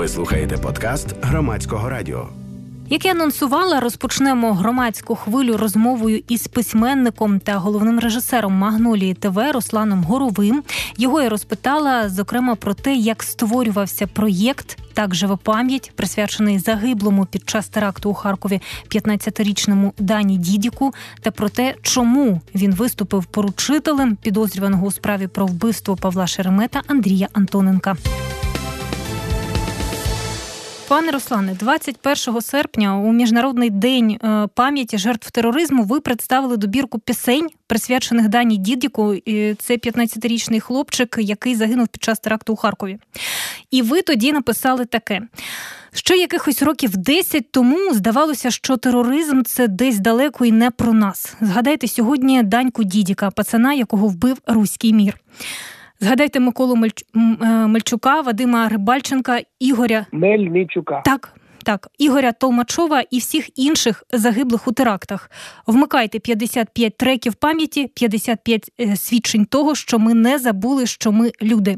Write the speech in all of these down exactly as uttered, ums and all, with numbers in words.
Ви слухаєте подкаст Громадського радіо. Як я анонсувала, розпочнемо громадську хвилю розмовою із письменником та головним режисером «Магнолії ТВ» Русланом Горовим. Його я розпитала, зокрема, про те, як створювався проєкт «Так живе пам'ять», присвячений загиблому під час теракту у Харкові п'ятнадцятирічному Дані Дідіку, та про те, чому він виступив поручителем підозрюваного у справі про вбивство Павла Шеремета Андрія Антоненка. Пане Руслане, двадцять першого серпня у Міжнародний день пам'яті жертв тероризму ви представили добірку пісень, присвячених Дані Дідіку. Це п'ятнадцятирічний хлопчик, який загинув під час теракту у Харкові. І ви тоді написали таке. Ще якихось років десять тому здавалося, що тероризм – це десь далеко і не про нас. Згадайте сьогодні Даньку Дідіка, пацана, якого вбив руський мір. Згадайте Миколу Мельч... Мельчука, Вадима Рибальченка, Ігоря... Мельничука. Так, так. Ігоря Толмачова і всіх інших загиблих у терактах. Вмикайте п'ятдесят п'ять треків пам'яті, п'ятдесят п'ять свідчень того, що ми не забули, що ми люди.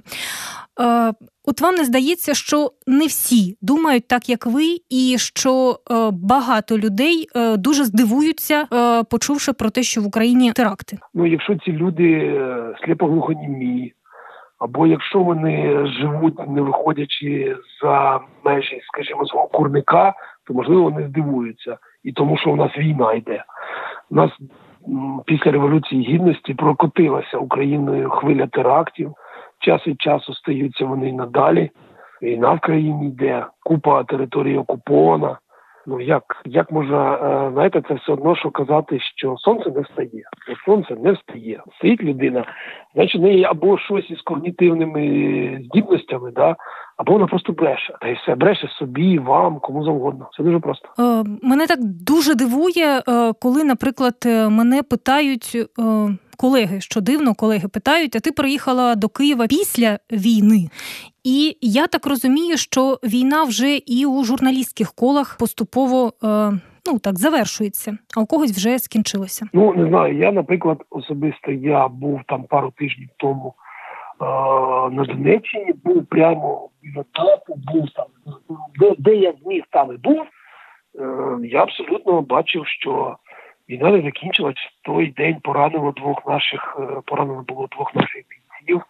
Е, от вам не здається, що не всі думають так, як ви, і що е, багато людей е, дуже здивуються, е, почувши про те, що в Україні теракти? Ну, якщо ці люди сліпоглухонімі, або якщо вони живуть, не виходячи за межі, скажімо, свого курника, то, можливо, вони здивуються. І тому, що у нас війна йде. У нас м, після Революції Гідності прокотилася Україною хвиля терактів. Час від часу стаються вони й надалі. Війна в країні йде, купа території окупована. Ну, як, як можна, е, знаєте, це все одно, що казати, що сонце не встає. Сонце не встає. Стоїть людина, значить, в неї або щось із когнітивними здібностями, да, або вона просто бреше. Та й все, бреше собі, вам, кому завгодно. Це дуже просто. Е, мене так дуже дивує, е, коли, наприклад, мене питають... Е... Колеги, що дивно, колеги питають, а ти приїхала до Києва після війни. І я так розумію, що війна вже і у журналістських колах поступово, е, ну так, завершується, а у когось вже скінчилося. Ну, не знаю, я, наприклад, особисто, я був там пару тижнів тому е, на Донеччині, був прямо в етапу, був там, де, де я зміг, там і був. Е, я абсолютно бачив, що війна не закінчилась. В той день поранило двох наших, поранено було двох наших бійців.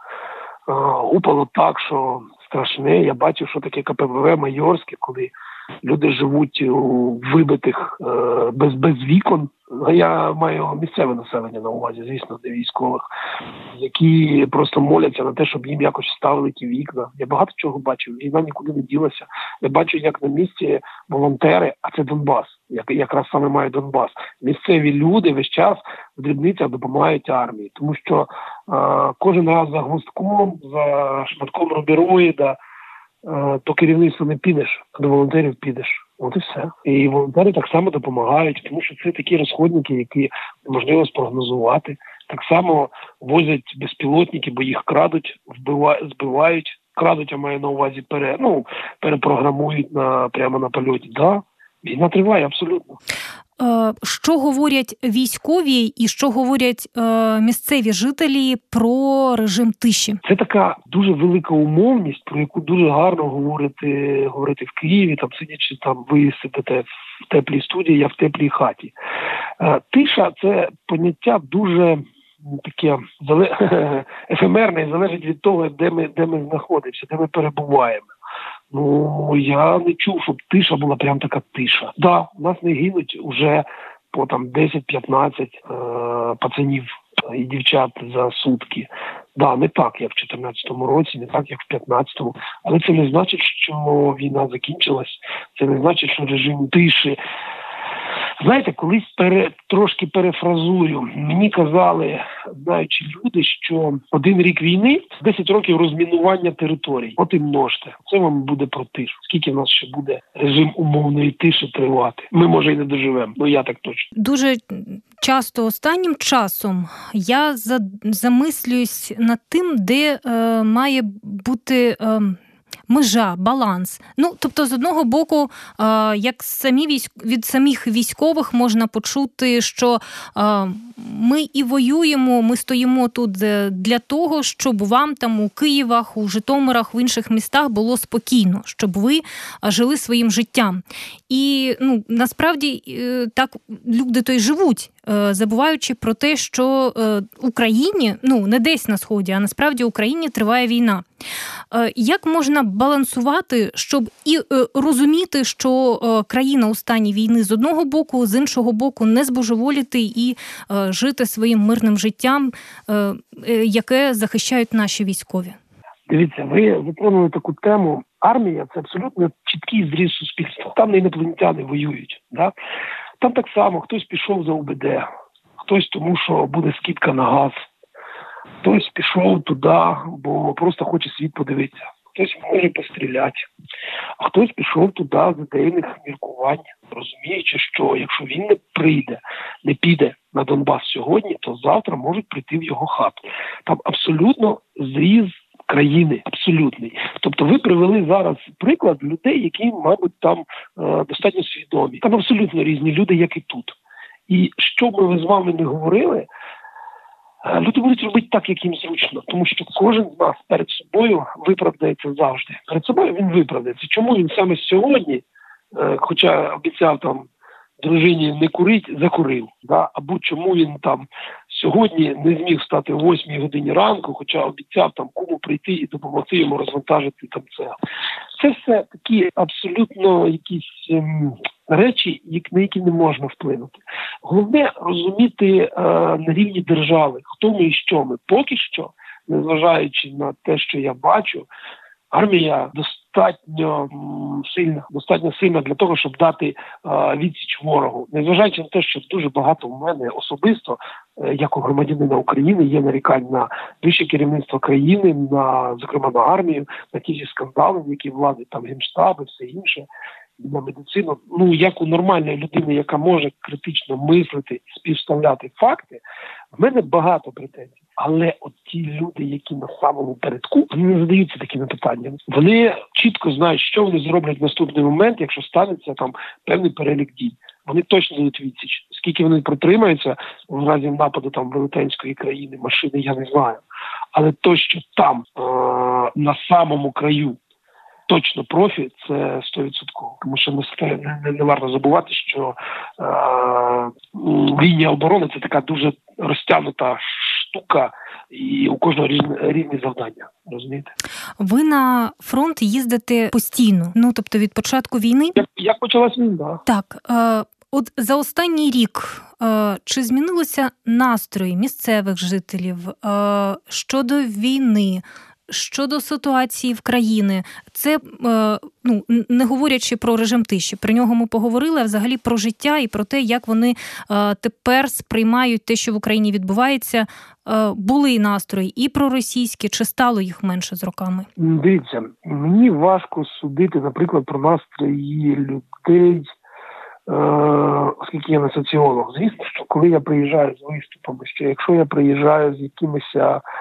Гупало так, що страшне. Я бачив, що таке ка пе ве ве майорське, коли люди живуть у вибитих без, без вікон. Я маю місцеве населення на увазі, звісно, не військових, які просто моляться на те, щоб їм якось вставили ті вікна. Я багато чого бачив. Війна нікуди не ділася. Я бачу, як на місці волонтери, а це Донбас, як, якраз саме має Донбас. Місцеві люди весь час в дрібницях допомагають армії. Тому що е, кожен раз за гвоздком, за шматком рубіроїда, е, то керівництво не підеш, а до волонтерів підеш. От і все. І волонтери так само допомагають, тому що це такі розходники, які неможливо спрогнозувати. Так само возять безпілотники, бо їх крадуть, вбивають, збивають. Крадуть, я маю на увазі, пере, ну, перепрограмують на, прямо на польоті. Да, війна триває, абсолютно. Що говорять військові і що говорять е, місцеві жителі про режим тиші? Це така дуже велика умовність, про яку дуже гарно говорити, говорити в Києві, там сидячи, там ви сидите в теплій студії, я в теплій хаті. Е, тиша – це поняття дуже таке ефемерне і залежить від того, де ми, де ми знаходимося, де ми перебуваємо. Ну, я не чув, щоб тиша була прям така тиша. Так, да, у нас не гинуть уже по там десять-п'ятнадцять е- пацанів і дівчат за сутки. Так, да, не так, як в чотирнадцятому році, не так, як в п'ятнадцятому. Але це не значить, що війна закінчилась. Це не значить, що режим тиші. Знаєте, колись пере, трошки перефразую, мені казали, знаючи люди, що один рік війни – десять років розмінування територій. От і множте. Це вам буде про тишу. Скільки в нас ще буде режим умовної тиші тривати? Ми, може, і не доживемо. Ну, я так точно. Дуже часто останнім часом я замислююсь над тим, де е, має бути... Е, межа, баланс. Ну, тобто, з одного боку, як самі військ... від самих військових можна почути, що ми і воюємо, ми стоїмо тут для того, щоб вам там у Києвах, у Житомирах, в інших містах було спокійно, щоб ви жили своїм життям. І, ну, насправді, так люди то й живуть, забуваючи про те, що Україні, ну, не десь на Сході, а насправді Україні триває війна. Як можна балансувати, щоб і розуміти, що країна у стані війни з одного боку, з іншого боку не збожеволіти і жити своїм мирним життям, яке захищають наші військові? Дивіться, ви затронули таку тему. Армія – це абсолютно чіткий зріз суспільства. Там не інопланетяни воюють. Да? Там так само хтось пішов за УБД, хтось тому, що буде скидка на газ, хтось пішов туди, бо просто хоче світ подивитися, хтось може постріляти, а хтось пішов туди з ідейних міркувань, розуміючи, що якщо він не прийде, не піде на Донбас сьогодні, то завтра можуть прийти в його хату. Там абсолютно зріз країни, абсолютний. Тобто ви привели зараз приклад людей, які, мабуть, там е, достатньо свідомі. Там абсолютно різні люди, як і тут. І що б ми з вами не говорили, е, люди будуть робити так, як їм зручно. Тому що кожен з нас перед собою виправдається завжди. Перед собою він виправдається. Чому він саме сьогодні, е, хоча обіцяв там дружині не курить, закурив. Да? Або чому він там сьогодні не зміг встати о восьмій годині ранку, хоча обіцяв там кому прийти і допомогти йому розвантажити там це. Це все такі абсолютно якісь ем, речі, на які не можна вплинути. Головне розуміти е, на рівні держави, хто ми і що ми. Поки що, незважаючи на те, що я бачу, армія достатньо сильна, достатньо сильна для того, щоб дати а, відсіч ворогу. Незважаючи на те, що дуже багато в мене особисто, як у громадянина України, є нарікань на вище керівництво країни, на, зокрема на армію, на ті ж скандали, які владить там Генштаб і все інше, на медицину. Ну, як у нормальної людини, яка може критично мислити і співставляти факти, в мене багато претензій. Але от ті люди, які на самому передку, вони не задаються такими питаннями. Вони чітко знають, що вони зроблять в наступний момент, якщо станеться там певний перелік дій. Вони точно дадуть відсіч. Скільки вони протримаються в разі нападу там велетенської країни, машини, я не знаю. Але то, що там, е- на самому краю, точно профі, це сто відсотків. Тому що не, не, не варто забувати, що е, лінія оборони – це така дуже розтягнута штука, і у кожного різні, різні завдання, розумієте? Ви на фронт їздите постійно, ну, тобто від початку війни? Як, як почалась війна? Так. Е, от за останній рік е, чи змінилися настрої місцевих жителів е, щодо війни, щодо ситуації в країні? Це, ну, не говорячи про режим тиші, про нього ми поговорили, а взагалі про життя і про те, як вони тепер сприймають те, що в Україні відбувається. Були настрої і проросійські, чи стало їх менше з роками? Дивіться, мені важко судити, наприклад, про настрої людей, оскільки я не соціолог. Звісно, що коли я приїжджаю з виступами, що якщо я приїжджаю з якимись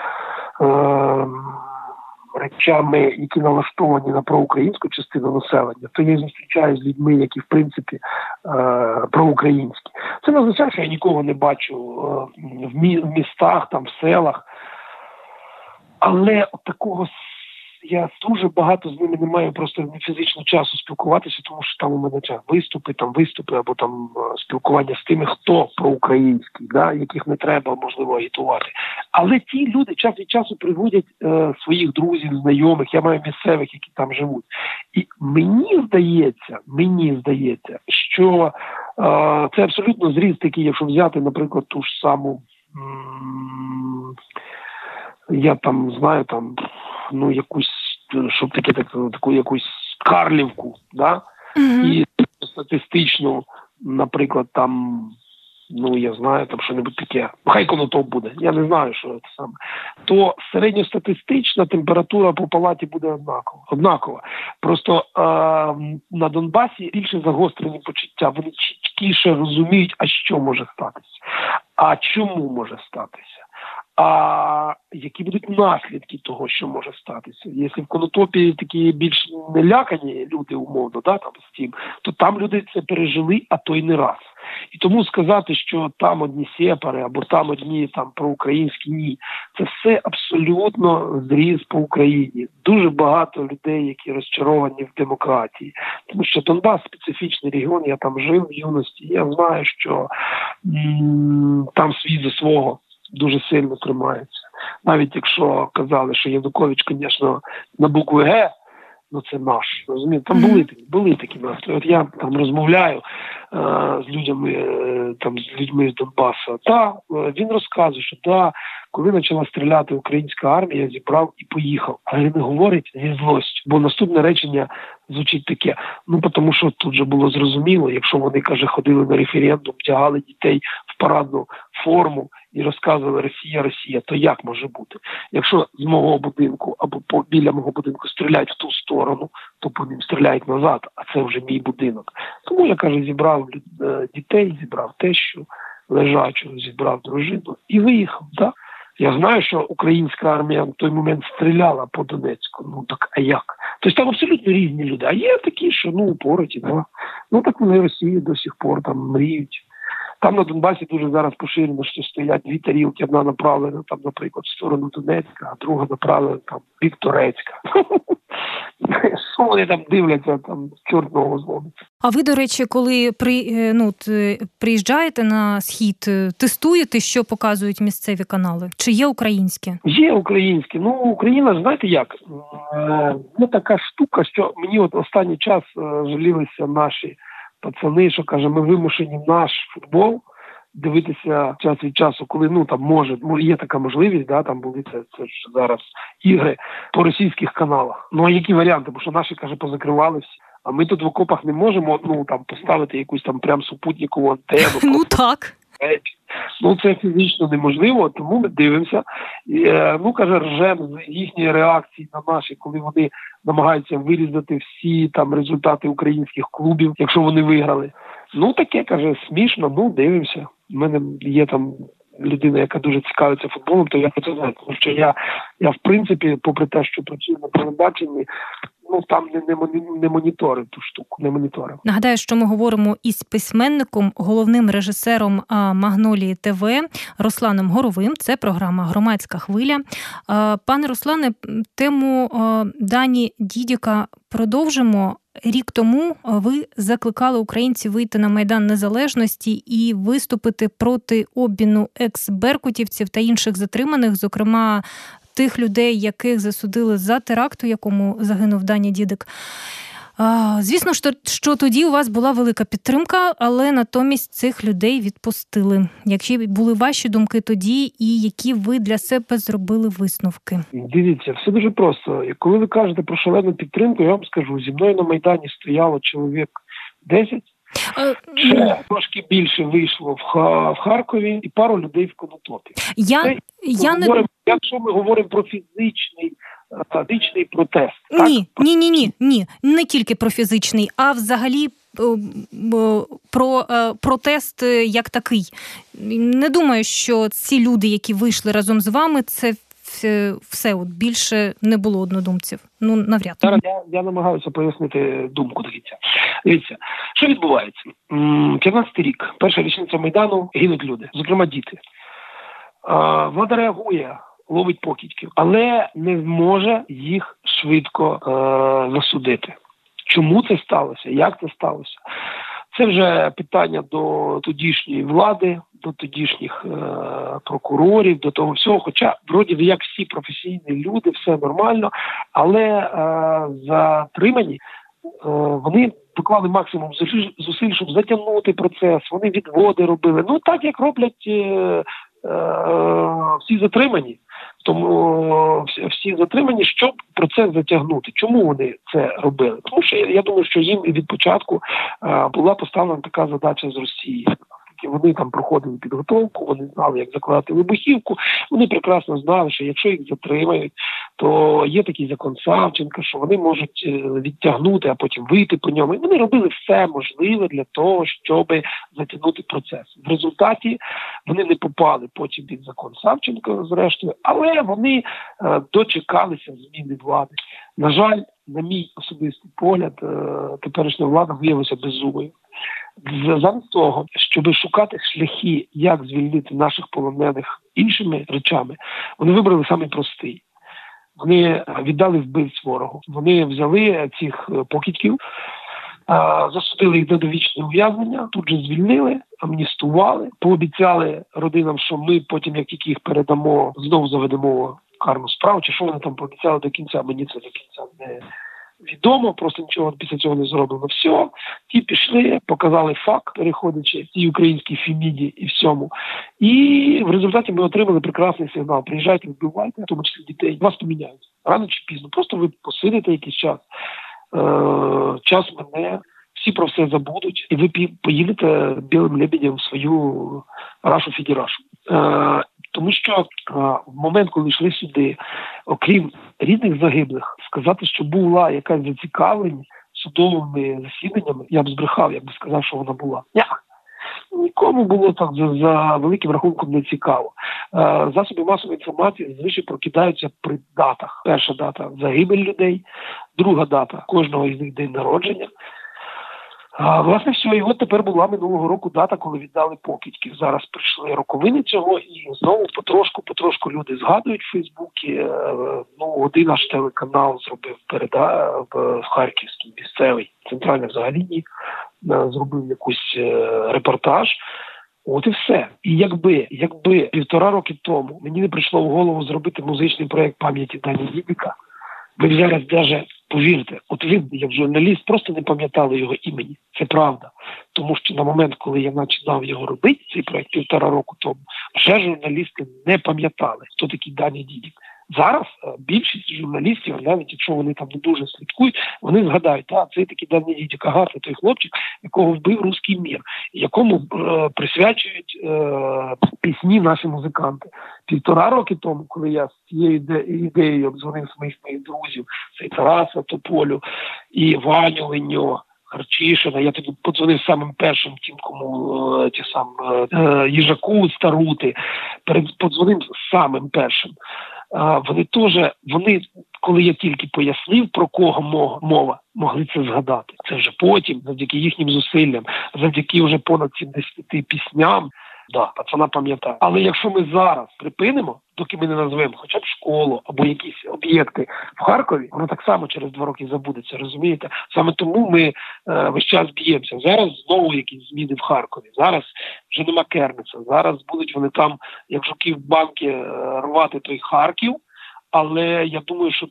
речами, які налаштовані на проукраїнську частину населення, то я зустрічаю з людьми, які, в принципі, е- проукраїнські. Це не означає, що я нікого не бачу е- в, мі- в містах, там, в селах. Але от такого я дуже багато з ними не маю просто фізичного часу спілкуватися, тому що там у мене виступи, там виступи або там спілкування з тими, хто проукраїнський, да, яких не треба, можливо, агітувати. Але ті люди час від часу приводять е, своїх друзів, знайомих, я маю місцевих, які там живуть. І мені здається, мені здається, що е, це абсолютно зріз такий, якщо взяти, наприклад, ту ж саму, м- я там знаю, там, ну, якусь, щоб таке, так, таку якусь Карлівку, да? Mm-hmm. І статистично, наприклад, там, ну, я знаю, там що-небудь таке, хай Конотоп буде, я не знаю, що це саме, то середньостатистична температура по палаті буде однакова. однакова. Просто е- на Донбасі більше загострені почуття, вони чіткіше розуміють, а що може статися, а чому може статися. а які будуть наслідки того, що може статися. Якщо в Конотопі такі більш нелякані люди, умовно, да, там, з тим, то там люди це пережили, а то й не раз. І тому сказати, що там одні сепари, або там одні там проукраїнські, ні. Це все абсолютно зріз по Україні. Дуже багато людей, які розчаровані в демократії. Тому що Донбас – специфічний регіон, я там жив в юності, я знаю, що м- там свій за свого дуже сильно тримається. Навіть якщо казали, що Янукович, звісно, на букву Г, ну це наш, розумієте, там були такі, були такі настрої. От я там розмовляю е, з людьми, е, там, з людьми з Донбасу. Та, е, він розказує, що да, коли почала стріляти українська армія, я зібрав і поїхав. Але він говорить зі злостю, бо наступне речення звучить таке, ну, тому що тут же було зрозуміло, якщо вони, каже, ходили на референдум, вдягали дітей в парадну форму і розказували «Росія, Росія», то як може бути? Якщо з мого будинку або по, біля мого будинку стріляють в ту сторону, то по ним стріляють назад, а це вже мій будинок. Тому я, каже, зібрав е, дітей, зібрав тещу, лежачу, зібрав дружину і виїхав, так? Я знаю, що українська армія в той момент стріляла по Донецьку. Ну так, а як? Тобто там абсолютно різні люди. А є такі, що ну упороті, да. Ну так вони в Росії до сих пор там мріють. Там на Донбасі дуже зараз поширено, що стоять дві тарілки, одна направлена, там, наприклад, в сторону Донецька, а друга направлена там в бік Торецька. Що вони там дивляться, там чорного зломиться. А ви, до речі, коли при, ну, приїжджаєте на Схід, тестуєте, що показують місцеві канали? Чи є українські? Є українські. Ну, Україна, знаєте як, ну така штука, що мені от останній час жалілися наші пацани, що, каже, ми вимушені наш футбол дивитися час від часу, коли, ну, там, може, є така можливість, да, там були це, це ж зараз ігри по російських каналах. Ну, а які варіанти? Бо що наші, каже, позакривали всі. А ми тут в окопах не можемо, ну, там, поставити якусь там прям супутникову антенну. Ну, так. Ну, це фізично неможливо, тому ми дивимося. І, ну, каже, ржем з їхньої реакції на наші, коли вони намагаються вирізати всі там результати українських клубів, якщо вони виграли. Ну, таке, каже, смішно, ну, дивимося. У мене є там людина, яка дуже цікавиться футболом, то я про це знаю. Тому що я, я, в принципі, попри те, що працюю на телебаченні, ну, там не, не, не моніторив ту штуку, не моніторив. Нагадаю, що ми говоримо із письменником, головним режисером «Магнолії ТВ» Русланом Горовим. Це програма «Громадська хвиля». Пане Руслане, тему Дані Дідіка продовжимо. Рік тому ви закликали українців вийти на Майдан Незалежності і виступити проти обміну екс-беркутівців та інших затриманих, зокрема тих людей, яких засудили за теракт, у якому загинув Даня Дідик. Звісно, що, що тоді у вас була велика підтримка, але натомість цих людей відпустили. Які були ваші думки тоді і які ви для себе зробили висновки? Дивіться, все дуже просто. І коли ви кажете про шалену підтримку, я вам скажу, зі мною на Майдані стояло чоловік десять, ще трошки більше вийшло в, Ха- в Харкові і пару людей в Конотопі. Я, Це, я ми говоримо, не... Якщо ми говоримо про фізичний фізичний протест. Ні, так? ні, ні, ні, ні, не тільки про фізичний, а взагалі про протест як такий. Не думаю, що ці люди, які вийшли разом з вами, це все, от більше не було однодумців. Ну, навряд. Зараз я, я намагаюся пояснити думку, дивіться. Дивіться, що відбувається? п'ятнадцятий рік, перша річниця Майдану, гинуть люди, зокрема діти. Влада реагує, ловить покидьків, але не може їх швидко е, засудити. Чому це сталося? Як це сталося? Це вже питання до тодішньої влади, до тодішніх е, прокурорів, до того всього. Хоча, вроді, як всі професійні люди, все нормально, але е, затримані, е, вони доклали максимум зусиль, щоб затягнути процес, вони відводи робили. Ну, так, як роблять е, е, всі затримані. Тому всі затримані, щоб процес затягнути. Чому вони це робили? Тому що я думаю, що їм від початку була поставлена така задача з Росії. оскільки вони там проходили підготовку, вони знали, як закладати вибухівку, вони прекрасно знали, що якщо їх затримають, то є такий закон Савченка, що вони можуть відтягнути, а потім вийти по ньому. І вони робили все можливе для того, щоб затягнути процес. В результаті вони не попали потім під закон Савченка, зрештою, але вони е, дочекалися зміни влади. На жаль, на мій особистий погляд, е, теперішня влада виявилася беззубою. Замість того, щоб шукати шляхи, як звільнити наших полонених іншими речами, вони вибрали самий простий. Вони віддали вбивць ворогу. Вони взяли цих покидьків, засудили їх до довічного ув'язнення, тут же звільнили, амністували, пообіцяли родинам, що ми потім, як тільки їх передамо, знову заведемо карну справу, чи що вони там пообіцяли до кінця, мені це до кінця не відомо, просто нічого після цього не зроблено. Все, ті пішли, показали факт, переходячи в тій українській Феміді і всьому. І в результаті ми отримали прекрасний сигнал. Приїжджайте, вбивайте, в тому числі дітей, вас поміняють. Рано чи пізно. Просто ви посидите якийсь час, е- час мене, всі про все забудуть, і ви поїдете білим лебедем в свою Рашу Федерашу. Е- Тому що а, в момент, коли йшли сюди, окрім рідних загиблих, сказати, що була якась зацікавленість судовими засіданнями, я б збрехав, я б сказав, що вона була. Ні. Нікому було так за, за великим рахунком не цікаво. А, засоби масової інформації зазвичай прокидаються при датах. Перша дата – загибель людей, друга дата – кожного із них день народження. А, власне, все. І от тепер була минулого року дата, коли віддали покидьків. Зараз прийшли роковини цього, і знову потрошку-потрошку люди згадують в Фейсбуці. Ну, один наш телеканал зробив передачу в Харківській, місцевий, центральний взагалі ні, зробив якийсь репортаж. От і все. І якби, якби півтора роки тому мені не прийшло в голову зробити музичний проєкт пам'яті Дані Дідика, ви зараз навіть, повірте, от ви, як журналіст, просто не пам'ятали його імені. Це правда. Тому що на момент, коли я починав його робити, цей проєкт півтора року тому, вже журналісти не пам'ятали, хто такий Даня Дідік. Зараз більшість журналістів, навіть якщо вони там не дуже слідкують, вони згадають, а це такий Даня Дідік, ага, це той хлопчик, якого вбив Руський мір, якому е, присвячують е, пісні наші музиканти. Півтора роки тому, коли я з цією іде, ідеєю обдзвонив своїх моїх друзів, це Тараса Тополю і Ваню Леньо, Харчишина, я тоді подзвонив самим першим тим, кому ті сам е, Їжаку Старути, подзвонив самим першим. А, вони теж, вони, коли я тільки пояснив, про кого мова, могли це згадати. Це вже потім, завдяки їхнім зусиллям, завдяки вже понад сімдесяти пісням, да, пацана пам'ятає. Але якщо ми зараз припинимо, доки ми не назвемо хоча б школу або якісь об'єкти в Харкові, воно так само через два роки забудеться, розумієте? Саме тому ми е, весь час б'ємося. Зараз знову якісь зміни в Харкові. Зараз вже нема Кернеса. Зараз будуть вони там, як жуки в банки, е, рвати той Харків. Але я думаю, що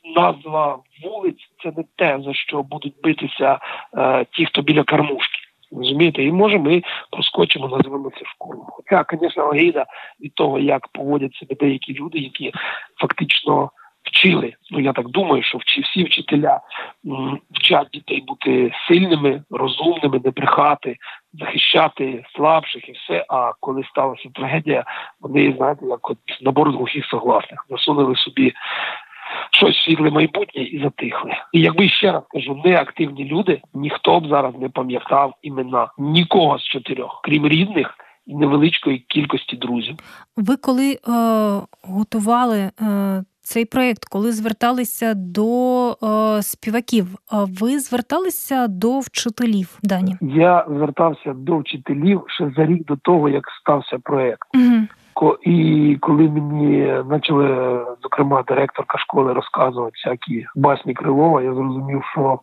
назва вулиць – це не те, за що будуть битися е, ті, хто біля кормушки. Розумієте? І може ми проскочимо, назвемо це школу. Хоча, звісно, огида від того, як поводять себе деякі люди, які фактично вчили. Ну, я так думаю, що вчи, всі вчителя м, вчать дітей бути сильними, розумними, не брехати, захищати слабших і все. А коли сталася трагедія, вони, знаєте, як от набор глухих согласних. Засунули собі щось світле майбутнє і затихли. І якби, ще раз кажу, неактивні люди, ніхто б зараз не пам'ятав імена нікого з чотирьох, крім рідних і невеличкої кількості друзів. Ви коли е, готували е, цей проєкт, коли зверталися до е, співаків, ви зверталися до вчителів, Дані? Я звертався до вчителів ще за рік до того, як стався проєкт. Угу. І коли мені почали, зокрема, директорка школи розказувати всякі басні Крилова, я зрозумів, що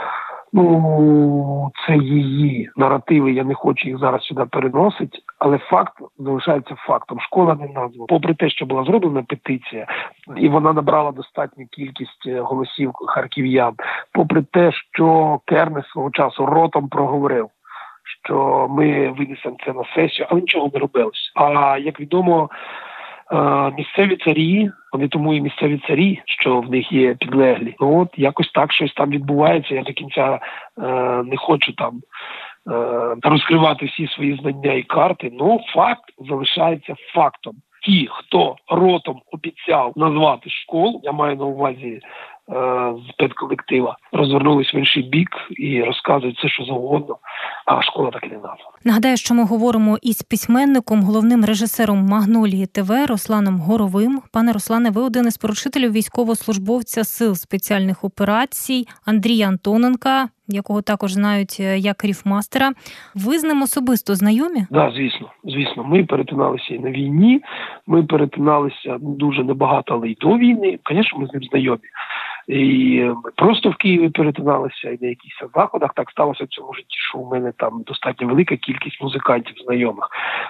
ну, це її наративи, я не хочу їх зараз сюди переносити, але факт залишається фактом. Школа не названа. Попри те, що була зроблена петиція, і вона набрала достатню кількість голосів харків'ян, попри те, що Кернес свого часу ротом проговорив, що ми винесемо це на сесію, але нічого не робилось. А, як відомо, місцеві царі, вони тому і місцеві царі, що в них є підлеглі. Ну, от якось так щось там відбувається. Я до кінця е, не хочу там розкривати всі свої знання і карти, ну факт залишається фактом. Ті, хто ротом обіцяв назвати школу, я маю на увазі з педколектива, розвернулись в інший бік і розказують все, що завгодно, а школа так і не названа. Нагадаю, що ми говоримо із письменником, головним режисером «Магнолії ТВ» Русланом Горовим. Пане Руслане, ви один із поручителів військовослужбовця Сил спеціальних операцій Андрія Антоненка, якого також знають як ріфмастера. Ви з ним особисто знайомі? Так, да, звісно. Звісно. Ми перетиналися і на війні, ми перетиналися дуже небагато, але й до війни. Звісно, ми з ним знайомі. І ми просто в Києві перетиналися, і на якихось заходах. Так сталося в цьому житті, що у мене там достатньо велика кількість музикантів знайомих.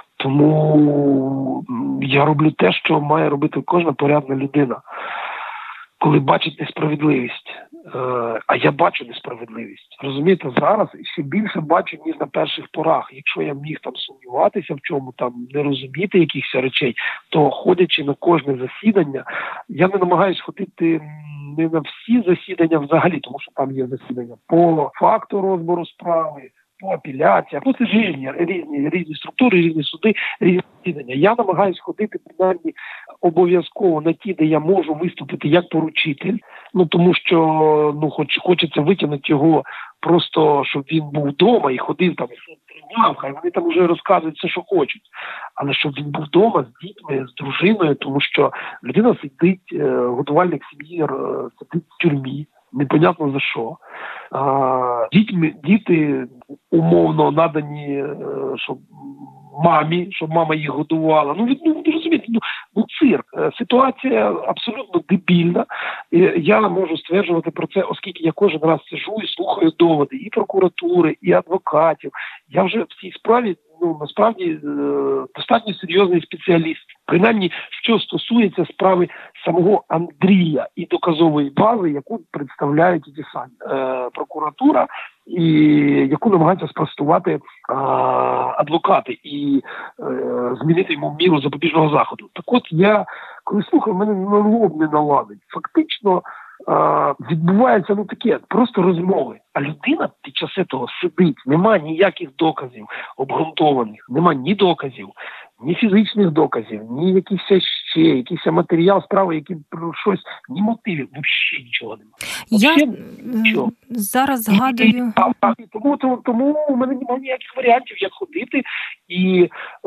Тому я роблю те, що має робити кожна порядна людина, коли бачить несправедливість. А я бачу несправедливість. Розумієте, зараз ще більше бачу, ніж на перших порах. Якщо я міг там сумніватися в чому, там не розуміти якихось речей, то ходячи на кожне засідання, я не намагаюсь ходити не на всі засідання взагалі, тому що там є засідання по факту розбору справи, по апеляціях. Ну, це ж різні, різні, різні структури, різні суди, різні засідання. Я намагаюсь ходити принаймні обов'язково на ті, де я можу виступити як поручитель, ну тому що ну хоч хочеться витягнути його просто, щоб він був вдома і ходив там, тримав, хай вони там вже розказують все, що хочуть. Але щоб він був вдома з дітьми, з дружиною, тому що людина сидить, годувальник сім'ї сидить в тюрмі, непонятно за що. А, дітьми, діти умовно надані, щоб мамі, щоб мама їх годувала. Ну, ну розумієте, ну, ну цирк. Ситуація абсолютно дебільна. І я можу стверджувати про це, оскільки я кожен раз сиджу і слухаю доводи і прокуратури, і адвокатів. Я вже в цій справі, ну, насправді, достатньо серйозний спеціаліст. Принаймні, що стосується справи самого Андрія і доказової бази, яку представляють ті самі е, прокуратура, і яку намагаються спростувати а, адвокати і е, змінити йому міру запобіжного заходу. Так от я, коли слухаю, мене на лоб не наладить. Фактично а, відбувається ну таке, просто розмови. А людина під час цього сидить, нема ніяких доказів обґрунтованих, нема ні доказів, ні фізичних доказів, ні якихось ще, якийсь матеріал справи, який про щось, ні мотивів, взагалі нічого немає. Я нічого. Зараз згадую. І, і, тому, тому, тому у мене немає ніяких варіантів, як ходити і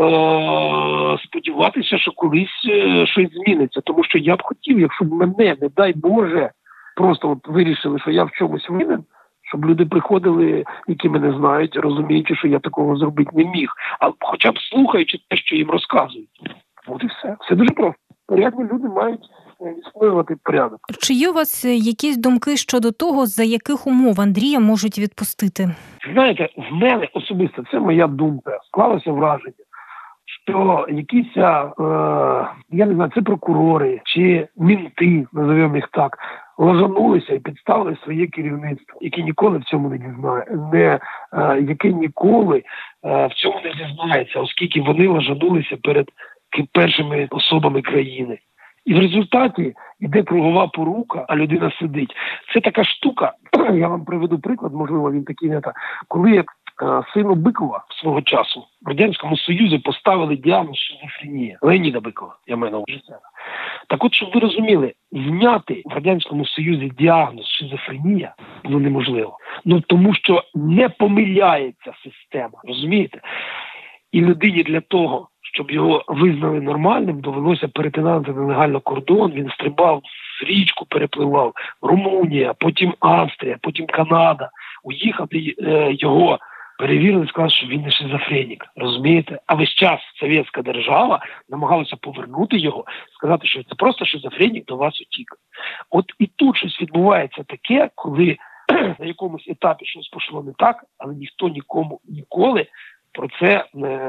е, сподіватися, що колись е, щось зміниться. Тому що я б хотів, якщо б мене, не дай Боже, просто от вирішили, що я в чомусь винен, щоб люди приходили, які мене знають, розуміючи, що я такого зробити не міг. А хоча б слухаючи те, що їм розказують. От і все. Все дуже просто. Порядні люди мають відстоювати порядок. Чи є у вас якісь думки щодо того, за яких умов Андрія можуть відпустити? Знаєте, в мене особисто, це моя думка, склалося враження, що якісь, е, я не знаю, це прокурори чи мінти, називаємо їх так, лажанулися і підставили своє керівництво, яке ніколи в цьому не дізнає, не, е, яке ніколи е, в цьому не дізнається, оскільки вони лажанулися перед першими особами країни. І в результаті йде кругова порука, а людина сидить. Це така штука, я вам приведу приклад, можливо, він такий не так. Коли е, сину Бикова свого часу в Радянському Союзі поставили діагноз шизофренія. Леоніда Бикова, я маю на увазі. Так от, щоб ви розуміли, зняти в Радянському Союзі діагноз шизофренія було неможливо. Ну, тому що не помиляється система, розумієте? І людині для того, щоб його визнали нормальним, довелося перетинати нелегально кордон, він стрибав з річку, перепливав, Румунія, потім Австрія, потім Канада. Уїхав, і е, його перевірили, сказали, що він не шизофренік, розумієте? А весь час совєтська держава намагалася повернути його, сказати, що це просто шизофренік до вас утік. От і тут щось відбувається таке, коли на якомусь етапі щось пішло не так, але ніхто нікому ніколи про це не,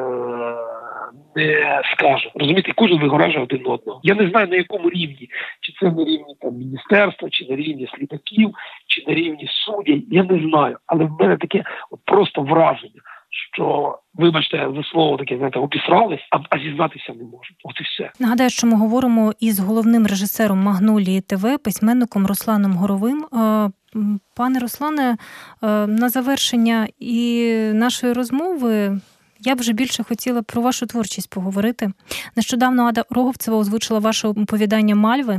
не скаже. Розумієте, кожен вигоражує один одного. Я не знаю, на якому рівні. Чи це на рівні там міністерства, чи на рівні слідаків, чи на рівні суддів. Я не знаю. Але в мене таке от просто враження, що, вибачте за слово таке, знаєте, обісрались, а, а зізнатися не можуть. От і все. Нагадаю, що ми говоримо із головним режисером «Магнолії ТВ», письменником Русланом Горовим. Пане Руслане, на завершення і нашої розмови я б вже більше хотіла про вашу творчість поговорити. Нещодавно Ада Роговцева озвучила ваше оповідання «Мальви».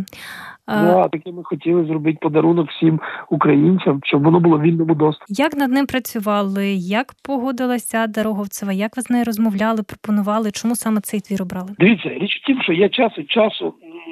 Да, таке ми хотіли зробити подарунок всім українцям, щоб воно було в вільному доступі. Як над ним працювали? Як погодилася Ада Роговцева? Як ви з нею розмовляли, пропонували? Чому саме цей твір обрали? Дивіться, річ в тім, що я час від часу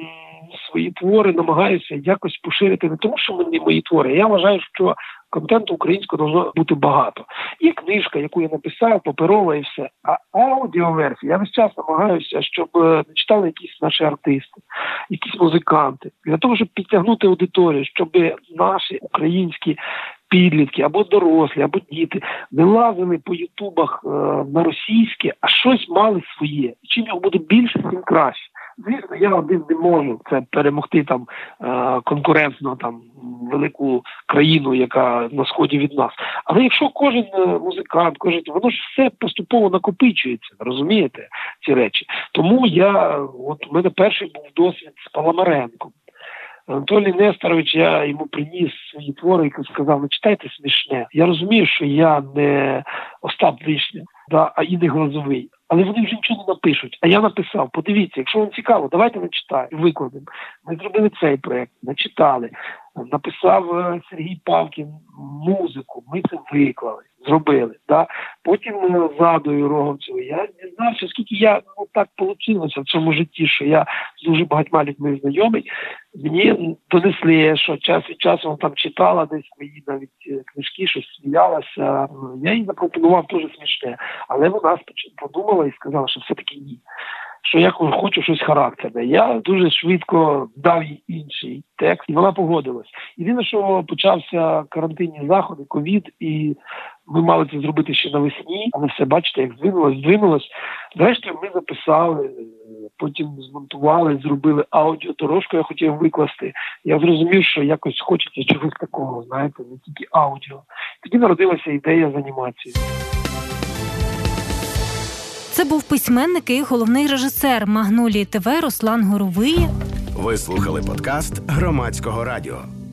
свої твори намагаюся якось поширити, не тому, що мені мої твори. Я вважаю, що контенту українського должно бути багато. Є книжка, яку я написав, паперова і все. А аудіоверсія, я весь час намагаюся, щоб не читали якісь наші артисти, якісь музиканти. Для того, щоб підтягнути аудиторію, щоб наші українські підлітки, або дорослі, або діти не лазили по ютубах е, на російське, а щось мали своє. І чим його буде більше, тим краще. Звісно, я один не можу це перемогти там е, конкурентно там велику країну, яка на сході від нас. Але якщо кожен музикант, кожен, воно ж все поступово накопичується, розумієте, ці речі. Тому я, от у мене перший був досвід з Паламаренком. Анатолій Несторович, я йому приніс свої твори і сказав, не читайте смішне. Я розумію, що я не Остап Вишня, да, а і не Глазовий. Але вони вже нічого не напишуть. А я написав, подивіться, якщо вам цікаво, давайте начитаємо, викладемо. Ми зробили цей проєкт, начитали. Написав Сергій Павкін музику, ми це виклали, зробили. Да? Потім з Адою Роговцевою я дізнався, оскільки я, ну, так вийшло в цьому житті, що я з дуже багатьма людьми знайомий, мені донесли, що час від часу вона там читала десь мої навіть книжки, щось сміялася. Я їй запропонував теж смішне. Але вона подумала і сказала, що все-таки ні. Що я хочу щось характерне. Я дуже швидко дав їй інший текст, і вона погодилась. Єдине, що почався карантинні заходи, ковід, і ми мали це зробити ще навесні, але все, бачите, як здвинулось, здвинулось. Зрештою, ми записали, потім змонтували, зробили аудіодорожку, я хотів викласти. Я зрозумів, що якось хочеться чогось такого, знаєте, не тільки аудіо. Тоді народилася ідея з анімацією. Це був письменник і головний режисер Магнолії ТВ Руслан Горовий. Ви слухали подкаст Громадського радіо.